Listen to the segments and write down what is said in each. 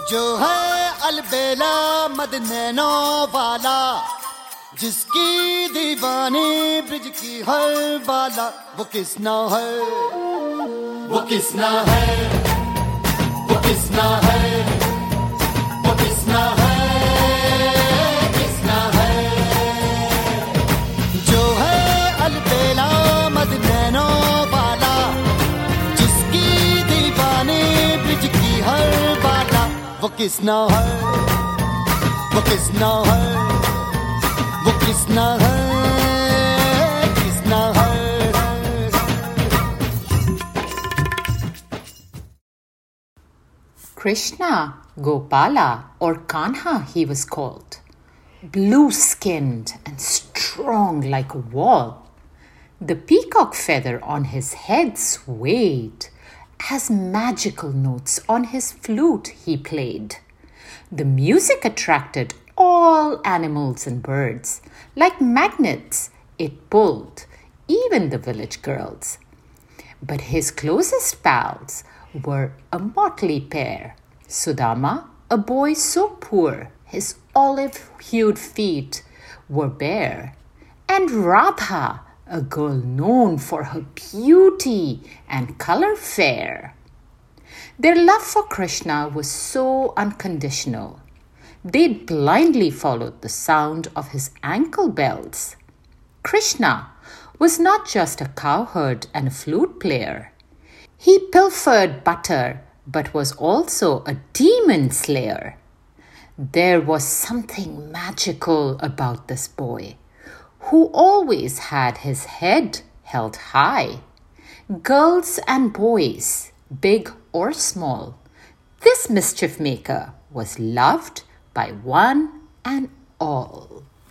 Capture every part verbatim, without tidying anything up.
जो है अलबेला मद नैनों वाला, जिसकी दीवानी ब्रिज की हर बाला, वो किसना है, वो किसना है, वो किसना है, वो किसना है, किसना है। जो है अलबेला मद नैनों वाला, जिसकी दीवानी ब्रिज की हर बाला, वो किसना है, वो किसना है, वो किसना है, किसना है। Krishna, Gopala, or Kanha he was called, blue-skinned and strong like a wall. The peacock feather on his head swayed as magical notes on his flute he played. The music attracted all animals and birds. Like magnets, it pulled even the village girls. But his closest pals were a motley pair. Sudama, a boy so poor his olive-hued feet were bare, and Radha, a girl known for her beauty and color fair. Their love for Krishna was so unconditional. They blindly followed the sound of his ankle bells. Krishna was not just a cowherd and a flute player. He pilfered butter, but was also a demon slayer. There was something magical about this boy, who always had his head held high. Girls and boys, big or small, this mischief maker was loved by one and all.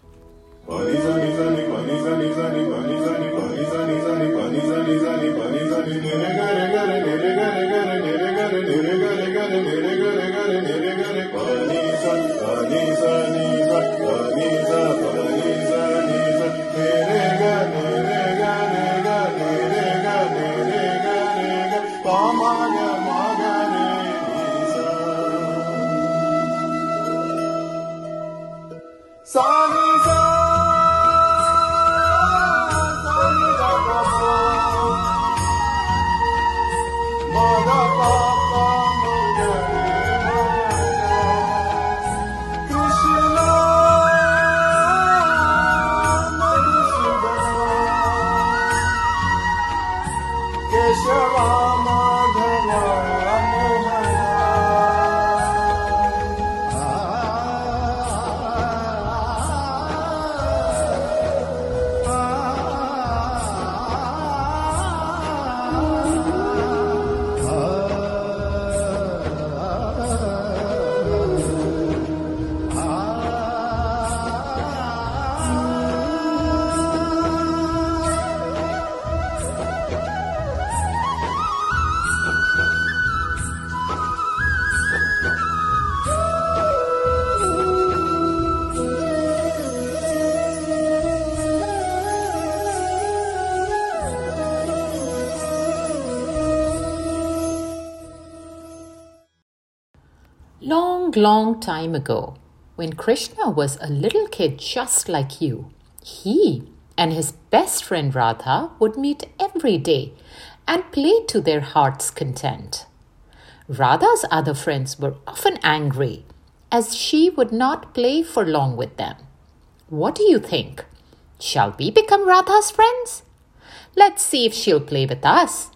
Long, long time ago, when Krishna was a little kid just like you, he and his best friend Radha would meet every day and play to their heart's content. Radha's other friends were often angry as she would not play for long with them. What do you think? Shall we become Radha's friends? Let's see if she'll play with us.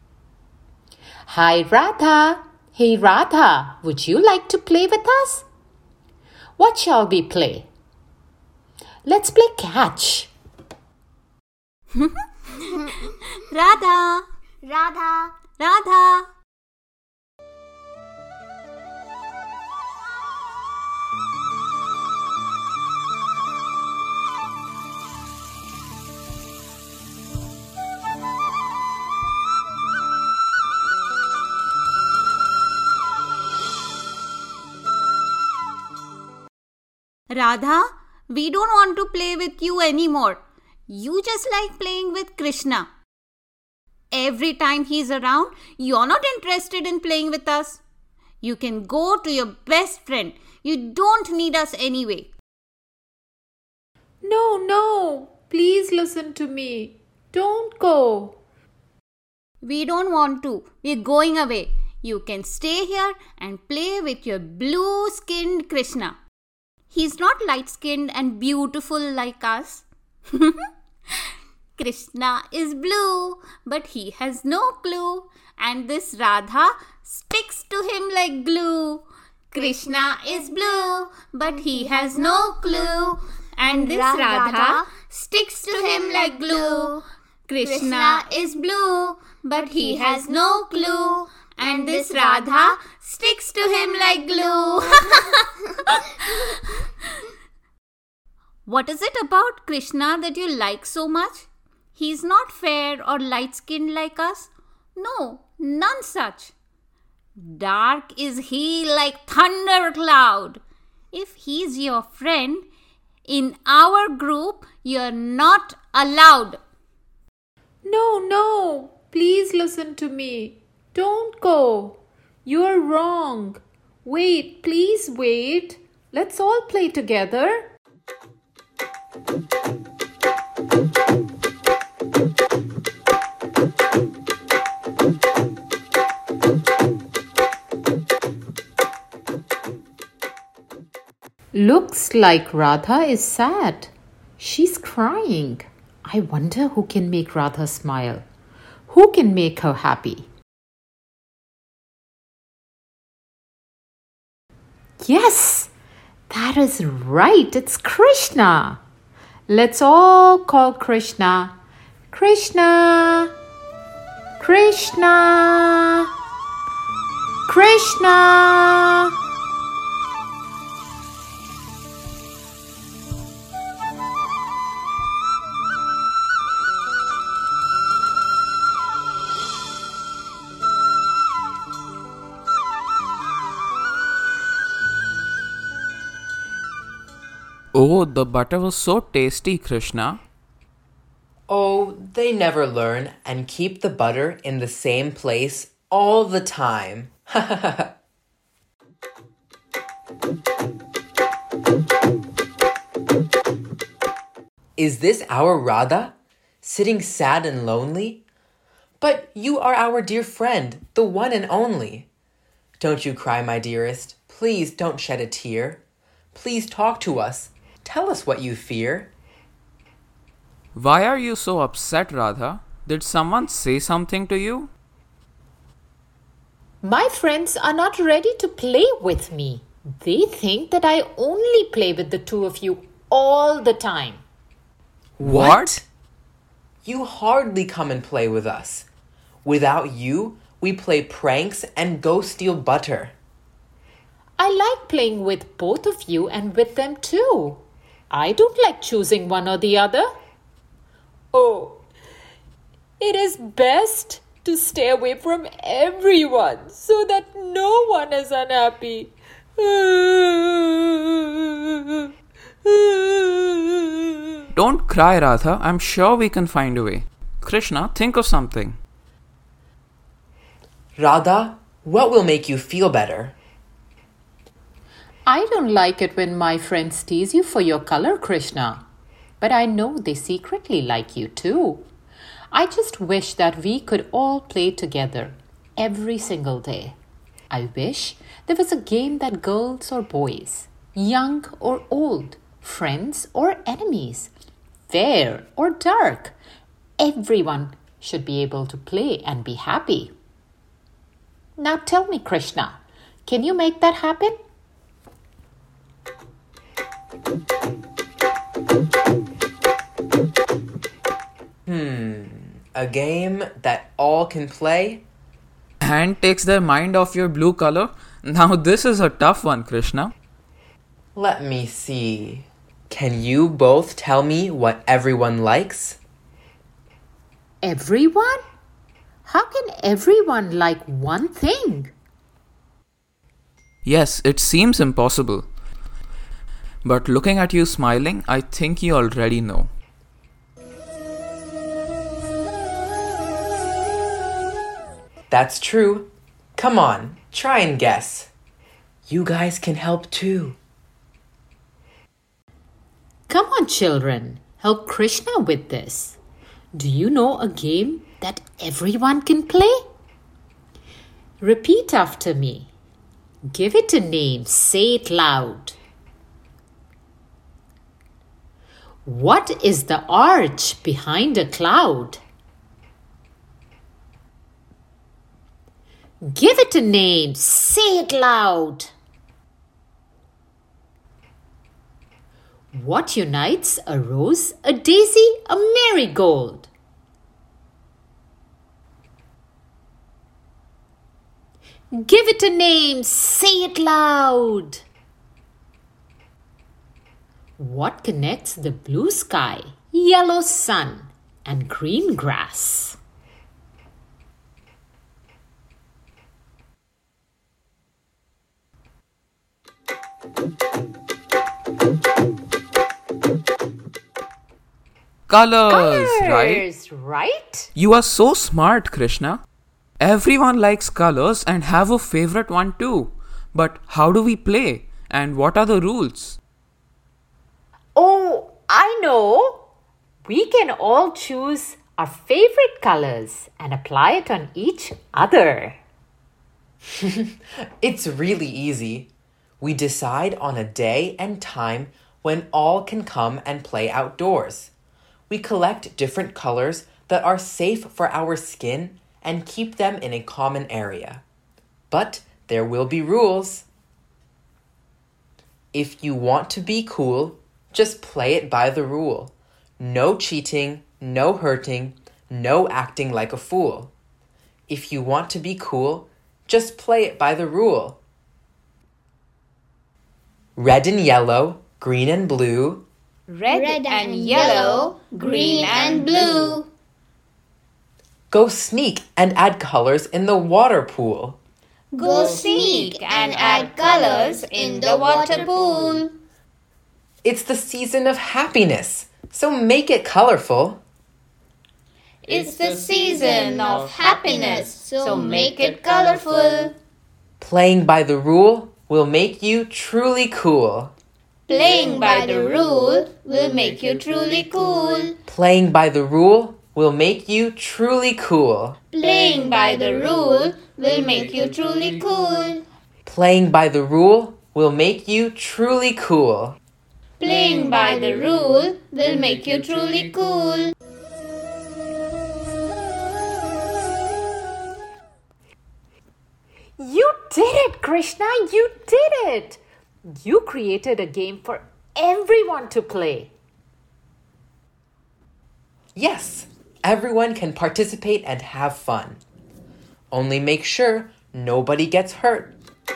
Hi, Radha. Hey, Radha, would you like to play with us? What shall we play? Let's play catch. Radha, Radha, Radha. Radha, we don't want to play with you anymore. You just like playing with Krishna. Every time he's around, you're not interested in playing with us. You can go to your best friend. You don't need us anyway. No, no. Please listen to me. Don't go. We don't want to. We're going away. You can stay here and play with your blue-skinned Krishna. He's not light-skinned and beautiful like us. Krishna is blue, but he has no clue. And this Radha sticks to him like glue. Krishna is blue, but he has no clue. And this Radha sticks to him like glue. Krishna is blue, but he has no clue. And this Radha sticks to him like glue. What is it about Krishna that you like so much? He's not fair or light-skinned like us. No, none such. Dark is he like thunder cloud. If he's your friend, in our group, you're not allowed. No, no. Please listen to me. Don't go. You're wrong. Wait, please wait. Let's all play together. Looks like Radha is sad. She's crying. I wonder who can make Radha smile. Who can make her happy? Yes, that is right. It's Krishna. Let's all call Krishna. Krishna. Krishna. Krishna. Oh, the butter was so tasty, Krishna. Oh, they never learn and keep the butter in the same place all the time. Is this our Radha, sitting sad and lonely? But you are our dear friend, the one and only. Don't you cry, my dearest. Please don't shed a tear. Please talk to us. Tell us what you fear. Why are you so upset, Radha? Did someone say something to you? My friends are not ready to play with me. They think that I only play with the two of you all the time. What? You hardly come and play with us. Without you, we play pranks and go steal butter. I like playing with both of you and with them too. I don't like choosing one or the other. Oh, it is best to stay away from everyone so that no one is unhappy. Don't cry, Radha. I'm sure we can find a way. Krishna, think of something. Radha, what will make you feel better? I don't like it when my friends tease you for your color, Krishna. But I know they secretly like you too. I just wish that we could all play together every single day. I wish there was a game that girls or boys, young or old, friends or enemies, fair or dark, everyone should be able to play and be happy. Now tell me, Krishna, can you make that happen? Hmm, a game that all can play? And takes their mind off your blue color? Now this is a tough one, Krishna. Let me see. Can you both tell me what everyone likes? Everyone? How can everyone like one thing? Yes, it seems impossible. But looking at you smiling, I think you already know. That's true. Come on, try and guess. You guys can help too. Come on, children. Help Krishna with this. Do you know a game that everyone can play? Repeat after me. Give it a name. Say it loud. What is the arch behind a cloud? Give it a name. Say it loud. What unites a rose, a daisy, a marigold? Give it a name. Say it loud. What connects the blue sky, yellow sun, and green grass? Colors, right? Colors, right? You are so smart, Krishna. Everyone likes colors and have a favorite one too. But how do we play? And what are the rules? Oh, I know. We can all choose our favorite colors and apply it on each other. It's really easy. We decide on a day and time when all can come and play outdoors. We collect different colors that are safe for our skin and keep them in a common area. But there will be rules. If you want to be cool, just play it by the rule. No cheating, no hurting, no acting like a fool. If you want to be cool, just play it by the rule. Red and yellow, green and blue. Red, Red and yellow, green and blue. Go sneak and add colors in the water pool. Go sneak and add colors in the water pool. It's the season of happiness, so make it colorful. It's the season of happiness, so make it colorful. Playing by the rule will make you truly cool. Playing by the rule will make you truly cool. Playing by the rule will make you truly cool. Playing by the rule will make you truly cool. Playing by the rule will make you truly cool. Playing by the rule will make you truly cool. You did it, Krishna. You did it. You created a game for everyone to play. Yes, everyone can participate and have fun. Only make sure nobody gets hurt.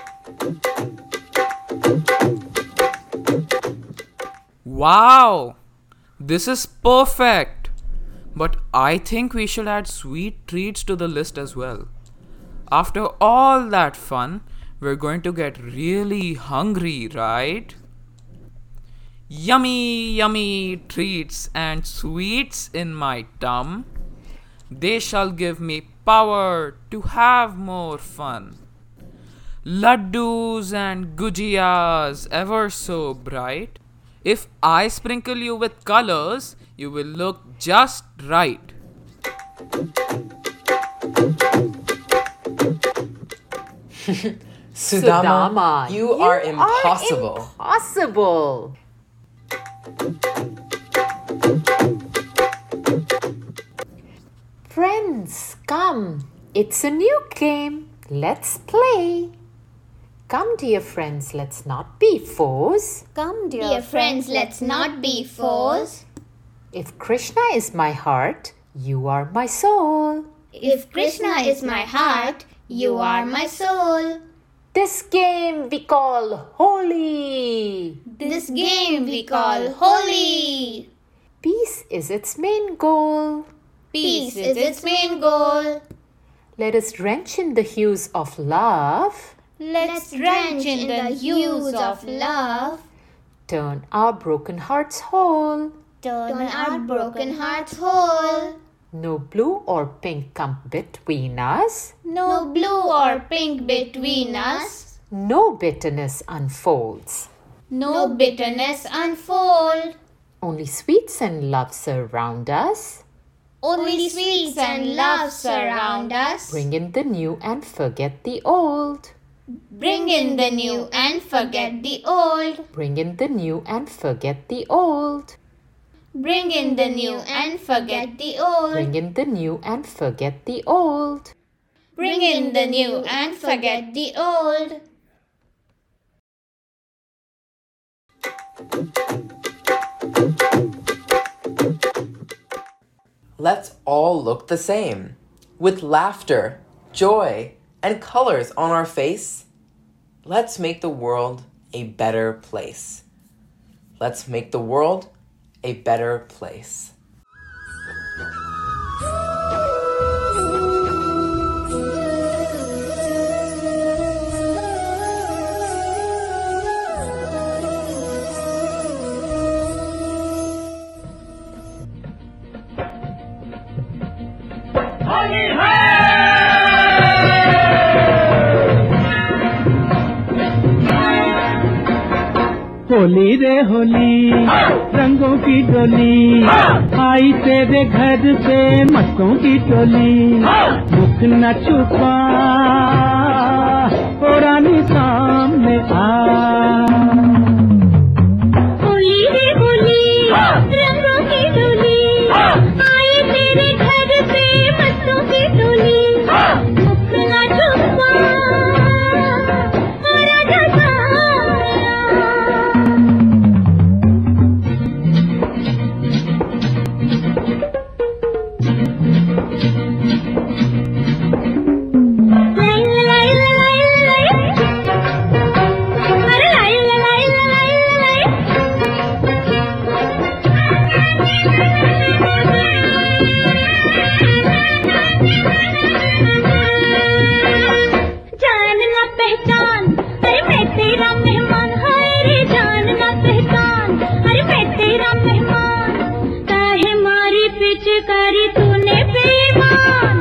Wow! This is perfect! But I think we should add sweet treats to the list as well. After all that fun, we're going to get really hungry, right? Yummy, yummy treats and sweets in my tum. They shall give me power to have more fun. Laddus and gujiyas ever so bright. If I sprinkle you with colors, you will look just right. Sudama, you, you are impossible. Are impossible. Friends, come. It's a new game. Let's play. Come, dear friends, let's not be foes. Come, dear, dear friends, let's not be foes. If Krishna is my heart, you are my soul. If Krishna is my heart, you are my soul. This game we call holy. This game we call holy. Peace is its main goal. Peace is its main goal. Let us drench in the hues of love. Let's drench in the hues of love. Turn our broken hearts whole. Turn our broken hearts whole. No blue or pink come between us. No blue or pink between us. No bitterness unfolds. No bitterness unfold. Only sweets and love surround us. Only sweets and love surround us. Bring in the new and forget the old. Bring in the new and forget the old. Bring in the new and forget the old. Bring in the new and forget the old. Bring in the new and forget the old. Bring in the new and forget the old. Let's all look the same, with laughter, joy, and colors on our face. Let's make the world a better place. Let's make the world a better place. Holi रे होली रंगों की डोली आई तेरे घर से मटकों की टोली मुख न छुपा ओ रानी सामने आ होली रे होली रंगों की डोली आई तेरे घर से मटकों की टोली मुख न छुपा ओ राजा करी तूने बेईमान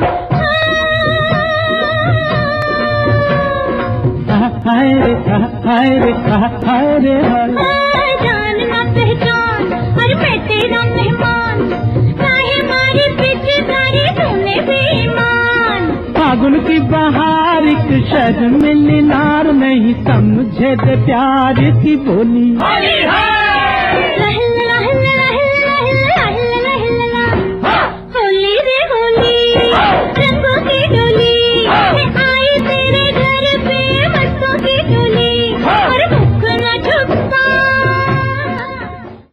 हाय रे हाय रे हाय रे हाय जान ना पहचान अरे मैं तेरा मेहमान काहे मारी पीछे करी तूने बेईमान फागुन की बहार एक शहर में निनार नहीं समझे दे प्यार की बोली